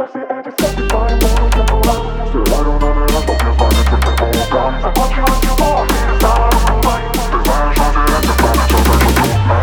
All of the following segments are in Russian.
Оставь все эти сказки своим будущим дурам. Стираю номера, чтоб не звонить тебе по утрам. Закончилась любовь, перестала разрывать. Ты знаешь, что терять в память все так же трудно.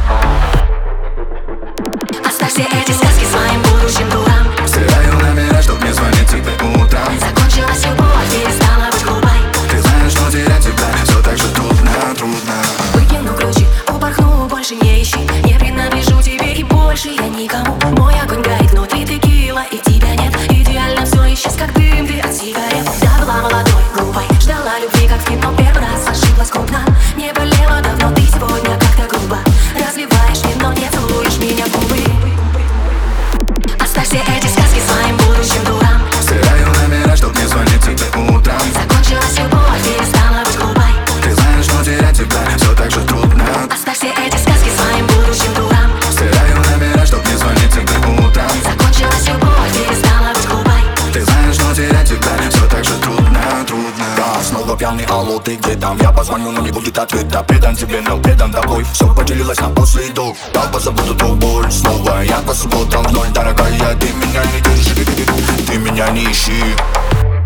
Оставь все эти сказки своим будущим дурам. Стираю номера, чтоб не звонить тебе по утрам. Закончилась любовь, перестала быть глупой. Ты знаешь, что терять тебя все так же трудно. Выкину ключи, упорхну, больше не ищи. Не принадлежу тебе и больше я никому. Мой огонь горит внутри текила, и тебя нет. Идеально все исчез, как дым ты от сигарет. Да, была молодой, глупой, ждала любви, как в кино. Первый раз ошиблась крупно. Не болела давно, ты сегодня как-то грубо разливаешь вино, не целуешь меня в губы. Оставь все эти сказки своим будущим дурам. Стираю номера, чтоб не звонить тебе по утрам. Закончилась любовь, перестала быть глупой. Ты знаешь, что терять тебя все так же трудно. Оставь все эти сказки своим будущим дурам. Стираю номера, чтоб не звонить тебе по утрам. Закончилась любовь, перестала быть глупой. Ты знаешь, что терять тебя все так же трудно. Да, снова пьяный, алло, ты где там? Я позвоню, но не будет ответа. Предан тебе, но предан тобой. Все поделилось на последок. Так позабуду ту боль снова. Я по субботам в ноль, дорогая. Ты меня не держи, ты меня не ищи.